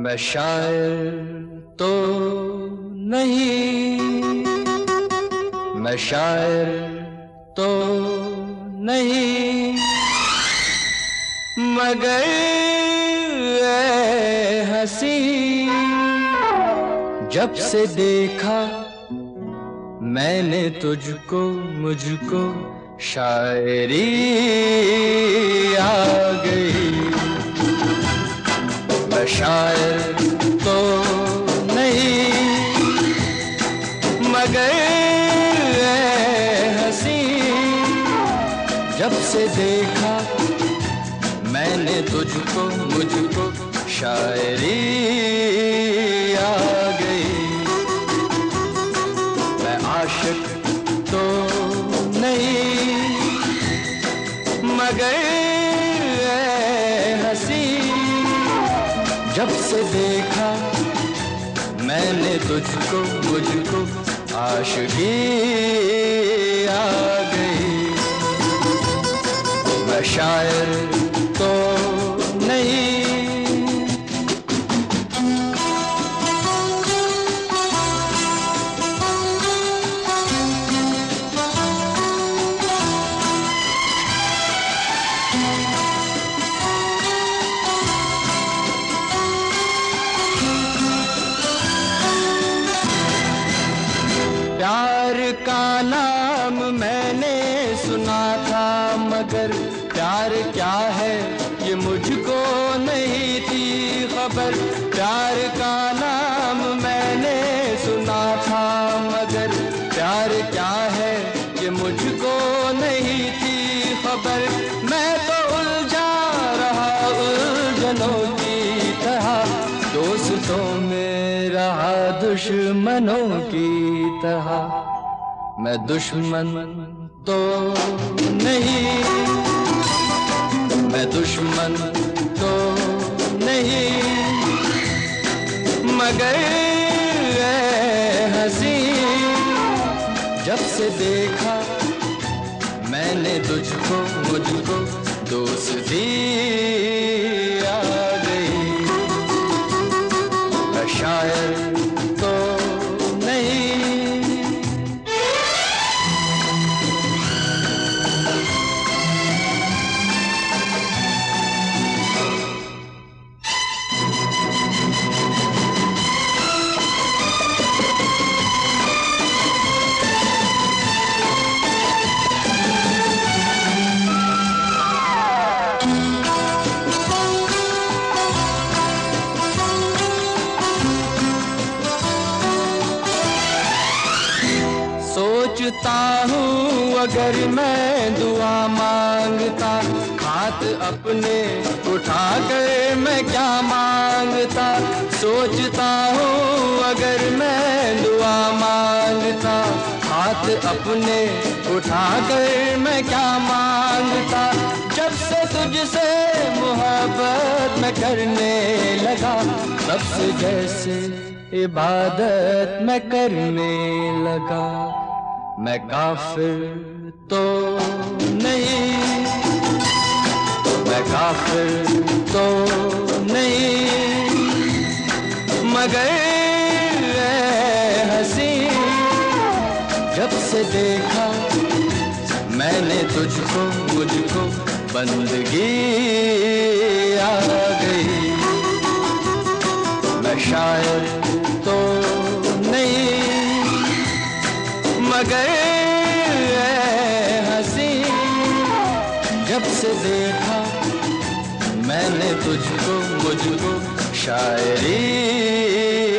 मैं शायर तो नहीं, मैं शायर तो नहीं, मगर ऐ हंसी जब से देखा मैंने तुझको, मुझको शायरी आ गई। मैं शायर तो नहीं, मगर ऐ हंसी जब से देखा मैंने तुझको, मुझको शायरी आ गई। मैं आशिक तो नहीं, मगर ऐ हंसी जब से देखा मैंने तुझको, मुझको आशिकी आ गई। मैं शायर तो नहीं। प्यार का नाम मैंने सुना था, मगर प्यार क्या है ये मुझको नहीं थी खबर। प्यार का नाम मैंने सुना था, मगर प्यार क्या है ये मुझको नहीं थी खबर। मैं तो उलझा रहा उलझनों की तरह, दोस्तों में रहा दुश्मनों की तरह। मैं दुश्मन तो नहीं, मैं दुश्मन तो नहीं, मगर ऐ हंसी जब से देखा मैंने तुझको, मुझको दोस्ती आ गई। मैं शायर तो नहीं। सोचता हूँ अगर मैं दुआ मांगता, हाथ अपने उठा कर मैं क्या मांगता। सोचता हूँ अगर मैं दुआ मांगता, हाथ अपने उठा कर मैं क्या मांगता। जब से तुझसे मोहब्बत मैं करने लगा, तब से जैसे इबादत मैं करने लगा। मैं काफिर तो नहीं, मैं काफिर तो नहीं, मगर ऐ हंसी जब से देखा मैंने तुझको, मुझको बंदगी आ गई। मैं शायर तो नहीं, मगर ऐ हंसी जब से देखा मैंने तुझको, मुझको शायरी